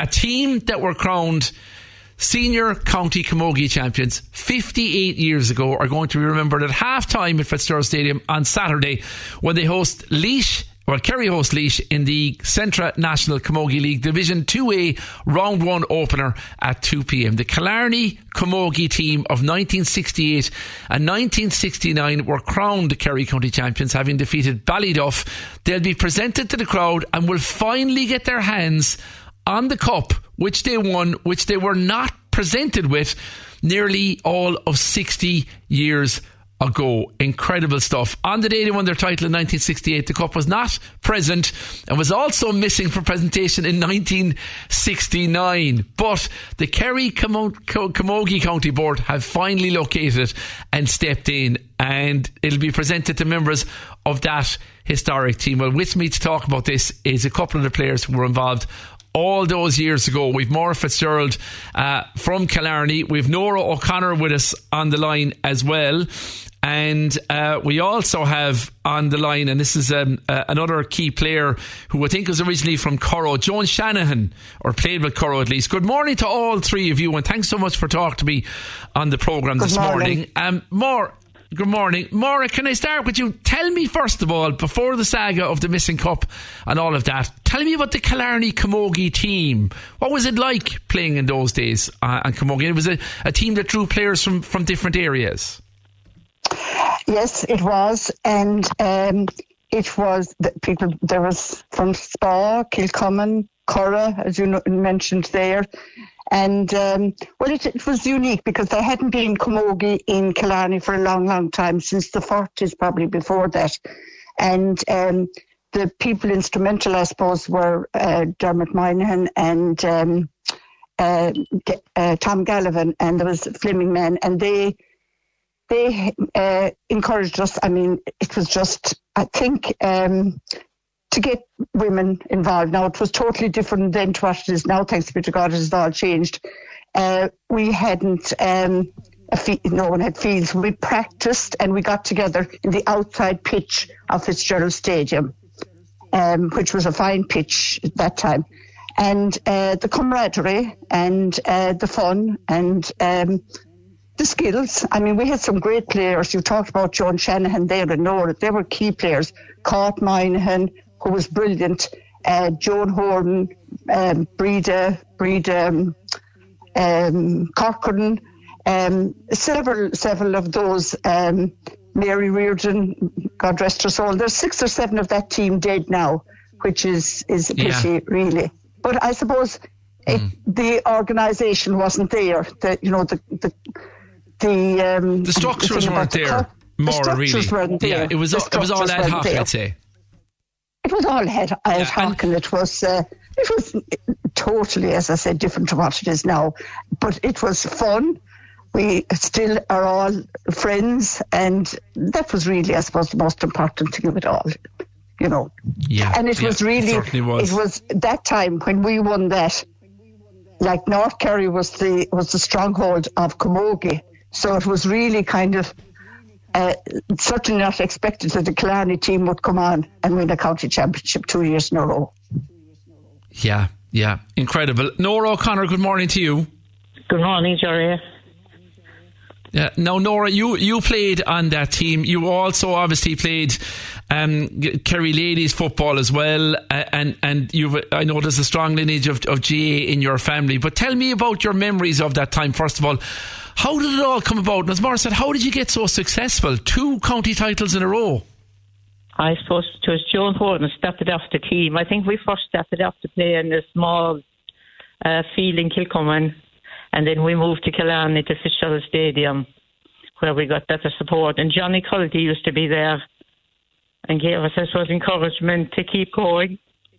a team that were crowned Senior County Camogie champions 58 years ago are going to be remembered at half-time at Fitzgerald Stadium on Saturday when they host Kerry host Laois in the Centra National Camogie League Division 2A Round 1 opener at 2 p.m. The Killarney Camogie team of 1968 and 1969 were crowned Kerry County champions, having defeated Ballyduff. They'll be presented to the crowd and will finally get their hands on the cup which they won, which they were not presented with nearly all of 60 years ago. Incredible stuff. On the day they won their title in 1968, the cup was not present and was also missing for presentation in 1969. But the Kerry Camogie County Board have finally located it and stepped in, and it'll be presented to members of that historic team. Well, with me to talk about this is a couple of the players who were involved all those years ago. We've Maura Fitzgerald from Killarney. We've Nora O'Connor with us on the line as well. And we also have on the line, and this is another key player who I think was originally from Currow, Joan Shanahan, or played with Currow at least. Good morning to all three of you, and thanks so much for talking to me on the programme this morning. Good morning. Maura, can I start with you? Tell me, first of all, before the saga of the missing cup and all of that, tell me about the Killarney Camogie team. What was it like playing in those days on Camogie? It was a team that drew players from different areas. Yes, it was. And it was the people, there was from Spa, Kilcommon, Curra, as you mentioned there. And, it was unique because there hadn't been camogie in Killarney for a long, long time, since the 40s, probably before that. And the people instrumental, I suppose, were Dermot Moynihan and Tom Gallivan, and there was Fleming Men, and they encouraged us. I mean, it was just, I think, to get women involved. Now, it was totally different then to what it is now, thanks be to God, it has all changed. We hadn't, no one had fields. We practiced and we got together in the outside pitch of Fitzgerald Stadium, which was a fine pitch at that time. And the camaraderie and the fun and the skills. I mean, we had some great players. You talked about Joan Shanahan there and Nora. They were key players. Cort Moynihan, who was brilliant, Joan Horton, Breda Corcoran, several of those, Mary Reardon, God rest her soul. There's 6 or 7 of that team dead now, which is a pity, really. But I suppose the organisation wasn't there. The structures weren't there. More really, weren't there. Yeah, it was all ad hoc, I'd say. It was all ad hoc, and it was totally, as I said, different to what it is now. But it was fun. We still are all friends, and that was really, I suppose, the most important thing of it all. Yeah, and it was really, it was that time when we won that. Like North Kerry was the stronghold of camogie, so it was really kind of. Certainly not expected that the Killarney team would come on and win a county championship 2 years in a row. Yeah, incredible. Nora O'Connor, good morning to you. Good morning, Jerry. Yeah. Now, Nora, you played on that team. You also obviously played Kerry ladies football as well, and I know there's a strong lineage of GA in your family. But tell me about your memories of that time. First of all, how did it all come about? And as Maura said, how did you get so successful? 2 county titles in a row. I suppose it was Joan Horton started off the team. I think we first started off to play in a small field in Kilcommon, and then we moved to Killarney to Fitzgerald Stadium, where we got better support. And Johnny Culty used to be there and gave us, I suppose, encouragement to keep going.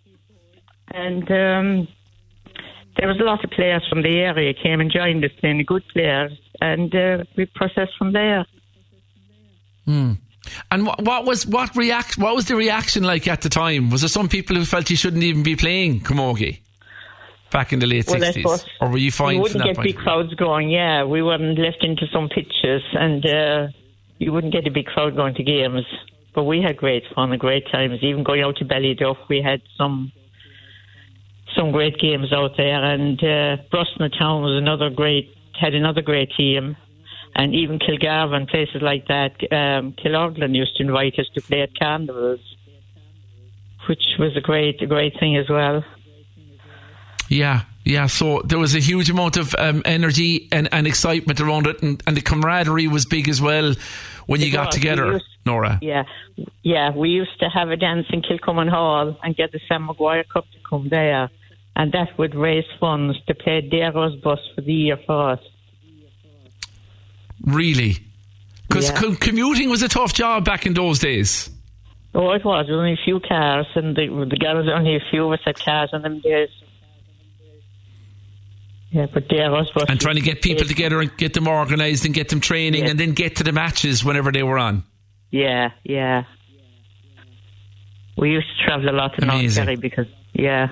And there was a lot of players from the area came and joined us, and good players, and we processed from there. And what was the reaction like at the time? Was there some people who felt you shouldn't even be playing camogie back in the late 60s? Or were you fine? We wouldn't get big crowds going, yeah. We weren't left into some pitches, and you wouldn't get a big crowd going to games. But we had great fun and great times. Even going out to Ballyduff, we had some some great games out there, and Brosnan Town was had another great team, and even Kilgarvan, places like that. Killorglin used to invite us to play at carnivals, which was a great thing as well. Yeah. So there was a huge amount of energy and excitement around it, and the camaraderie was big as well when you got together, Nora. Yeah, we used to have a dance in Kilcummin Hall and get the Sam Maguire Cup to come there, and that would raise funds to pay Darrow's bus for the year for us. Really? Because commuting was a tough job back in those days. Oh, it was. There were only a few cars, and the girls, only a few of us had cars in them days. Yeah, but Darrow's bus. And trying to get people together and get them organised and get them training and then get to the matches whenever they were on. Yeah. We used to travel a lot to North Kerry because, Yeah.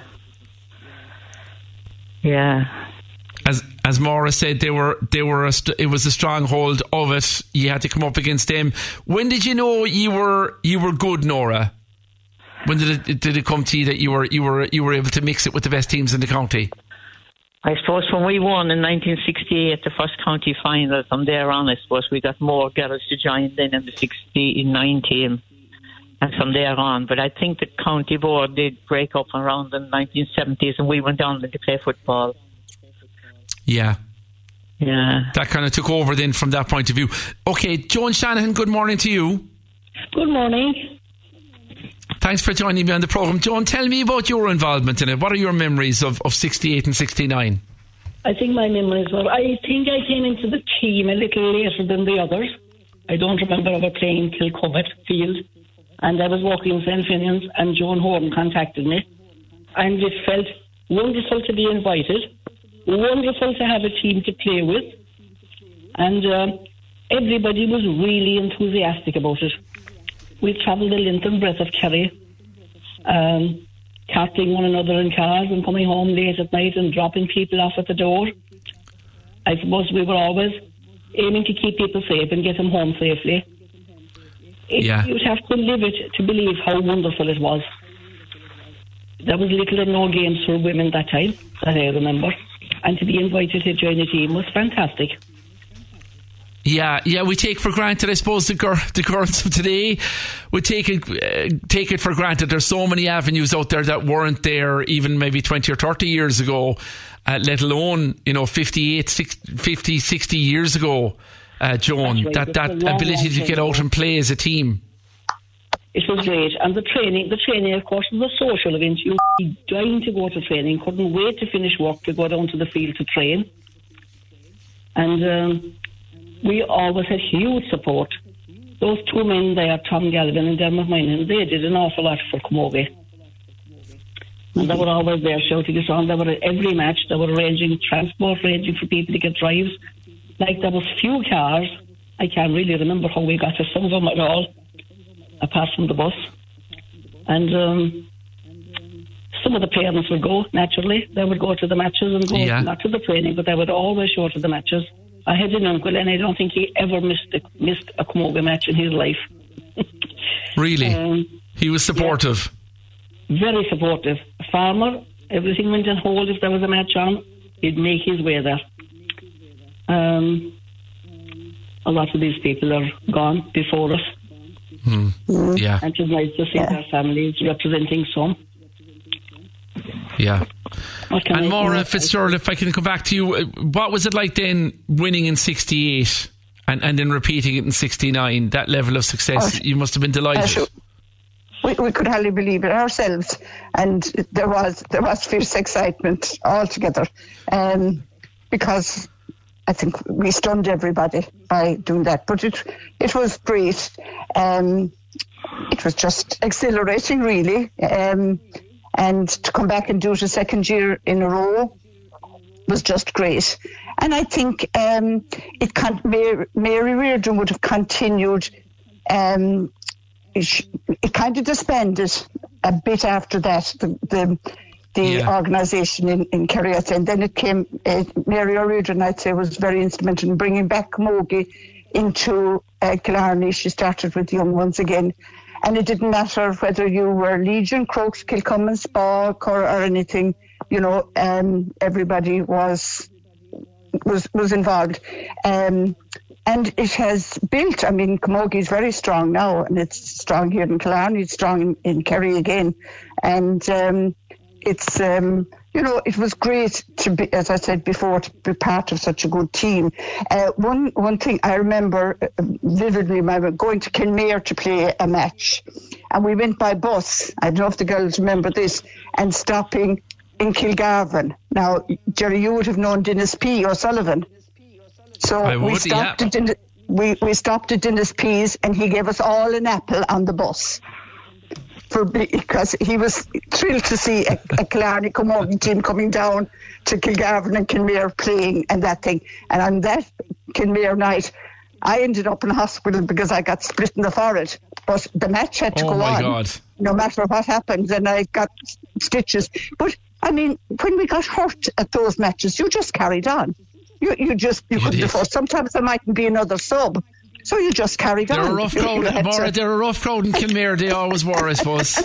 As Maura said, it was a stronghold of it. You had to come up against them. When did you know you were good, Nora? When did it come to you that you were able to mix it with the best teams in the county? I suppose when we won in 1968 the first county final, from there on I suppose we got more girls to join then in the 69 team, and from there on. But I think the county board did break up around the 1970s, and we went on to play football. Yeah. That kind of took over then from that point of view. Okay, Joan Shanahan, good morning to you. Good morning. Thanks for joining me on the programme. Joan, tell me about your involvement in it. What are your memories of 68 and 69? I think my memories were, I think I came into the team a little later than the others. I don't remember ever playing Kilcovet Field. And I was walking in St. Finian's, and Joan Horton contacted me. And it felt wonderful to be invited. Wonderful to have a team to play with, and everybody was really enthusiastic about it. We travelled the length and breadth of Kerry, carting one another in cars and coming home late at night and dropping people off at the door. I suppose we were always aiming to keep people safe and get them home safely. You'd have to live it to believe how wonderful it was. There was little or no games for women that time, that I remember. And to be invited to join the team was fantastic. Yeah, we take for granted, I suppose, the girls of today would take it for granted. There's so many avenues out there that weren't there even maybe 20 or 30 years ago, let alone, 50, 60 years ago, Joan. Right. That ability to get out and play as a team. It was great. And the training, of course, was a social event. You were dying to go to training, couldn't wait to finish work to go down to the field to train. And we always had huge support. Those two men there, Tom Galvin and Dermot Minan, they did an awful lot for Camogie. And they were always there shouting us on. They were at every match. They were arranging transport, arranging for people to get drives. Like, there was few cars. I can't really remember how we got to some of them at all, apart from the bus. And some of the parents would go, naturally. They would go to the matches and go, not to the training, but they would always show to the matches. I had an uncle, and I don't think he ever missed a Camogie match in his life. Really? He was supportive? Yeah, very supportive. A farmer, everything went on hold. If there was a match on, he'd make his way there. A lot of these people are gone before us. Yeah. And it's nice to see their families representing some. Yeah. And Maura Fitzgerald, if I can come back to you, what was it like then winning in 68 and then repeating it in 69? That level of success, you must have been delighted. We could hardly believe it ourselves, and there was fierce excitement altogether, because I think we stunned everybody by doing that. But it was great. It was just exhilarating, really. And to come back and do it a second year in a row was just great. And I think Mary Reardon would have continued. It kind of disbanded a bit after that, the organisation in Kerry. And then it came, Mary O'Riordan, I'd say, was very instrumental in bringing back Camogie into Killarney. She started with young ones again. And it didn't matter whether you were Legion, Crokes, Kilcummin, Spa, or anything. everybody was involved. And it has built, Camogie is very strong now, and it's strong here in Killarney, it's strong in Kerry again. And it's, it was great to be, as I said before, to be part of such a good team. One thing I remember vividly, I was going to Kenmare to play a match, and we went by bus, I don't know if the girls remember this, and stopping in Kilgarvan. Now, Jerry, you would have known Dennis P. O'Sullivan. So we stopped at Dennis P's, and he gave us all an apple on the bus because he was thrilled to see a Killarney Camogie team coming down to Kilgarvan and Kenmare playing and that thing. And on that Kenmare night, I ended up in hospital because I got split in the forehead. But the match had to go on, God. No matter what happened, and I got stitches. But when we got hurt at those matches, you just carried on. You couldn't afford. Sometimes there mightn't be another sub, so you just carried on. They're a rough crowd, Maura. They're a rough crowd in Kenmare. They always were, I suppose.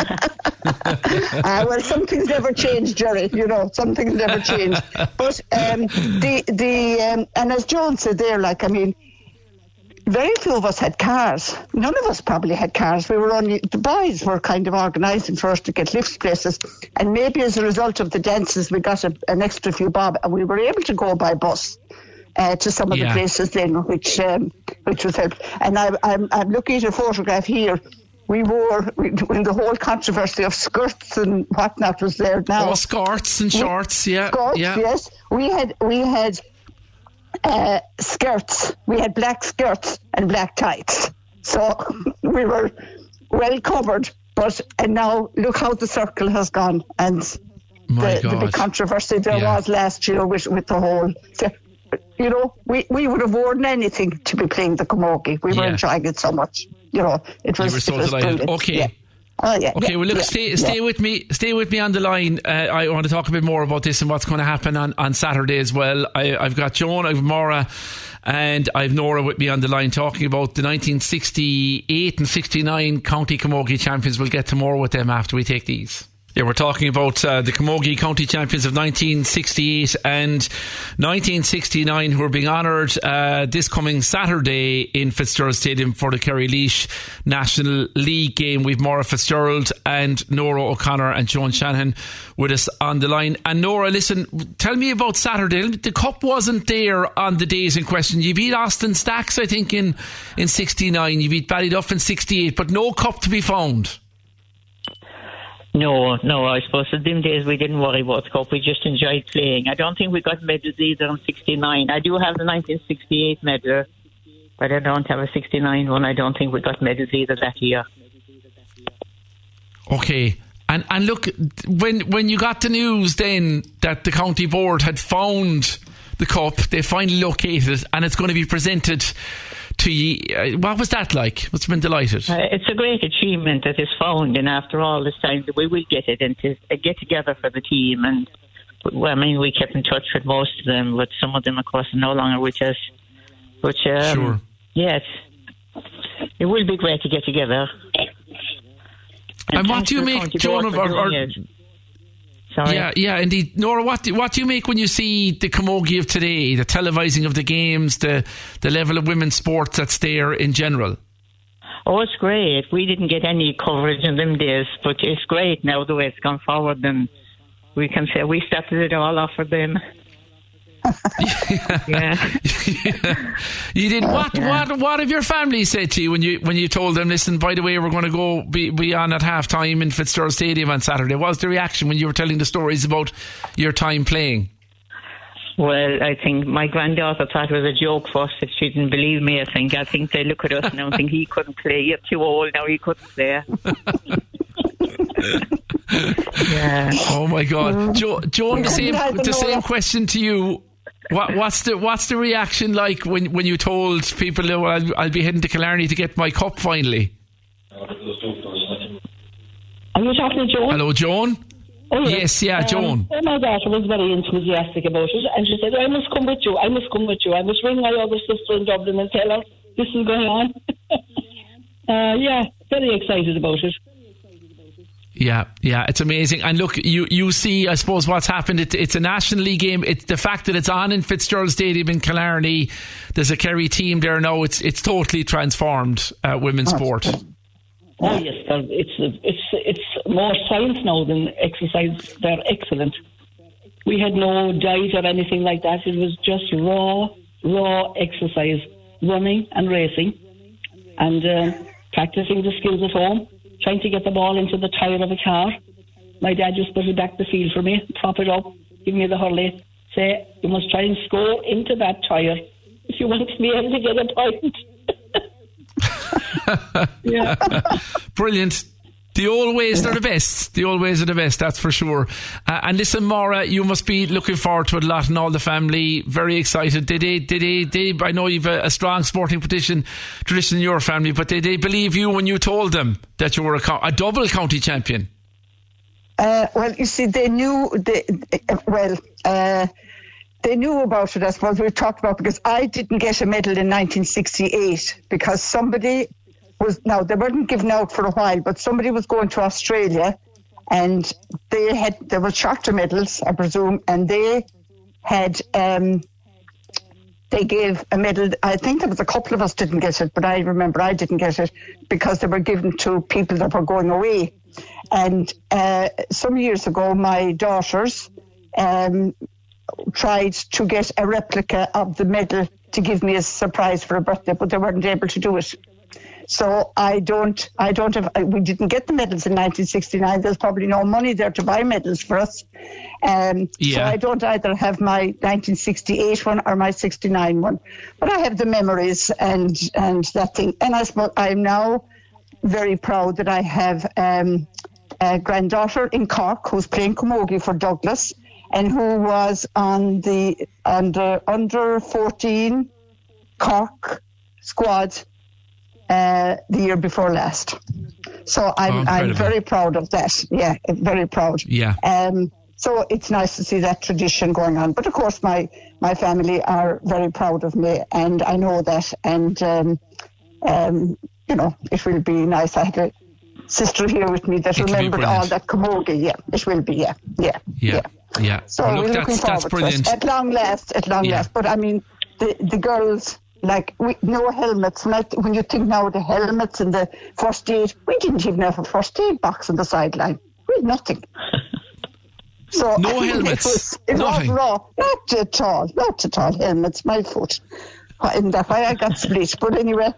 Well, some things never change, Jerry. Some things never change. But and as Joan said there, very few of us had cars. None of us probably had cars. The boys were kind of organising for us to get lifts places. And maybe as a result of the dances, we got an extra few bob, and we were able to go by bus to some of the places then, which was helpful. And I'm looking at a photograph here. We wore, when the whole controversy of skirts and whatnot was there now. Oh, skirts and shorts, Skirts, yes. We had skirts. We had black skirts and black tights, so we were well covered. And now look how the circle has gone, and the big controversy there was last year with the whole. We would have worn anything to be playing the Camogie. We were enjoying it so much. It was. You were so delighted. Brilliant. Okay. Yeah. Oh, yeah. Okay, well, look, stay with me. Stay with me on the line. I want to talk a bit more about this and what's going to happen on Saturday as well. I've got Joan, I've Maura, and I've Nora with me on the line talking about the 1968 and 69 County Camogie champions. We'll get to more with them after we take these. Yeah, we're talking about the Camogie County Champions of 1968 and 1969 who are being honoured this coming Saturday in Fitzgerald Stadium for the Kerry-Laois National League game. We've Maura Fitzgerald and Nora O'Connor and Joan Shanahan with us on the line. And Nora, listen, tell me about Saturday. The cup wasn't there on the days in question. You beat Austin Stacks, I think, in 69. You beat Ballyduff in 68, but no cup to be found. No, I suppose in them days we didn't worry about the cup, we just enjoyed playing. I don't think we got medals either in 69. I do have the 1968 medal, but I don't have a 69 one. I don't think we got medals either that year. Okay, and look, when you got the news then that the county board had found the cup, they finally located it, and it's going to be presented to you. What was that like? Must have been delighted. It's a great achievement that is found, and after all this time we will get it, and to get together for the team. And we kept in touch with most of them, but some of them of course are no longer with us. But sure. Yes, it will be great to get together. And what do you make, Joan, Sorry. Yeah, indeed. Nora, what do you make when you see the Camogie of today, the televising of the games, the level of women's sports that's there in general? Oh, it's great. We didn't get any coverage in them days, but it's great now the way it's gone forward, and we can say we started it all off for them. Yeah. You did. What have your family said to you when you told them, listen, by the way, we're going to go be on at half time in Fitzgerald Stadium on Saturday? What was the reaction when you were telling the stories about your time playing? Well, I think my granddaughter thought it was a joke first, if she didn't believe me. I think they look at us now and think he couldn't play. You're too old now, he couldn't play. Yeah. Oh my God, Joan, the same question to you. What's the reaction like when you told people, oh, I'll be heading to Killarney to get my cup finally? Are you talking to Joan? Hello, Joan. Oh, yes, Joan. My daughter was very enthusiastic about it, and she said, I must come with you. I must ring my other sister in Dublin and tell her this is going on. Very excited about it. Yeah, it's amazing. And look, you see, I suppose, what's happened. It's a National League game. It's the fact that it's on in Fitzgerald Stadium in Killarney. There's a Kerry team there now. It's totally transformed women's sport. Oh yes, it's more science now than exercise. They're excellent. We had no diet or anything like that. It was just raw exercise, running and racing, and practicing the skills at home. Trying to get the ball into the tyre of a car. My dad just put it back the field for me, prop it up, give me the hurley, say, you must try and score into that tyre if you want to be able to get a point. Yeah. Brilliant. The old ways are the best. The old ways are the best, that's for sure. And listen, Maura, you must be looking forward to it a lot, and all the family very excited. Did they I know you've a strong sporting tradition in your family, but did they believe you when you told them that you were a double county champion? Well, you see, they knew about it, I suppose. We talked about, because I didn't get a medal in 1968 because somebody they weren't given out for a while, but somebody was going to Australia, and there were charter medals, I presume, and they gave a medal. I think there was a couple of us didn't get it, but I remember I didn't get it because they were given to people that were going away. And some years ago, my daughters tried to get a replica of the medal to give me a surprise for a birthday, but they weren't able to do it. So we didn't get the medals in 1969. There's probably no money there to buy medals for us. So I don't either have my 1968 one or my 69 one. But I have the memories and that thing. And I suppose I'm now very proud that I have a granddaughter in Cork who's playing camogie for Douglas, and who was on the under 14 Cork squad the year before last. So I'm very proud of that. Yeah, very proud. Yeah. So it's nice to see that tradition going on. But of course, my family are very proud of me, and I know that. And it will be nice. I had a sister here with me that remembered all that camogie. Yeah, it will be. Yeah. So we're looking forward to it. At long last. But I mean, the girls. Like, no helmets. When you think now of the helmets and the first aid, we didn't even have a first aid box on the sideline. We had nothing. So no helmets. It was raw. Not at all. Helmets. My foot. And that's why I got split. But anyway,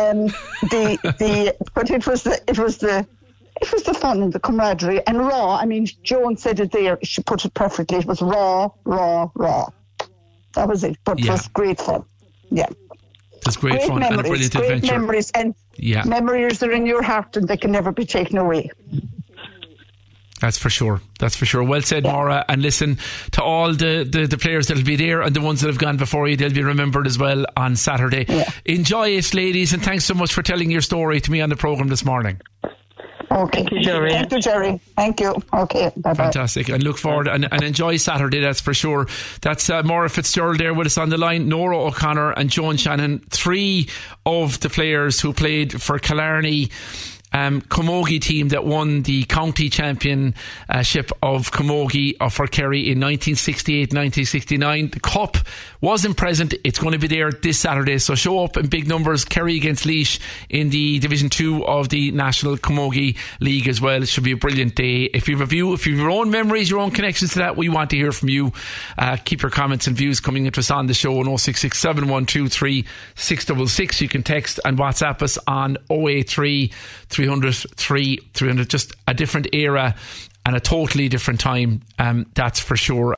but it was the fun and the camaraderie and raw. I mean, Joan said it there. She put it perfectly. It was raw. That was it. But it was great fun. Yeah. It's great fun and a brilliant adventure. Great memories, and memories are in your heart and they can never be taken away. That's for sure. Well said, Maura. And listen, to all the players that'll be there and the ones that have gone before you, they'll be remembered as well on Saturday. Yeah. Enjoy it, ladies, and thanks so much for telling your story to me on the programme this morning. Okay. Thank you, Jerry. Thank you. Okay. Bye-bye. Fantastic. And look forward and enjoy Saturday, that's for sure. That's Maura Fitzgerald there with us on the line, Nora O'Connor and Joan Shannon, three of the players who played for Killarney camogie team that won the county championship of camogie for Kerry in 1968-1969. The cup wasn't present. It's going to be there this Saturday, so show up in big numbers. Kerry against Laois in the Division 2 of the National Camogie League as well. It should be a brilliant day. If you have your own memories, your own connections to that, we want to hear from you. Keep your comments and views coming into us on the show on 066 7123 666. You can text and WhatsApp us on 083 300 300. Just a different era and a totally different time, that's for sure.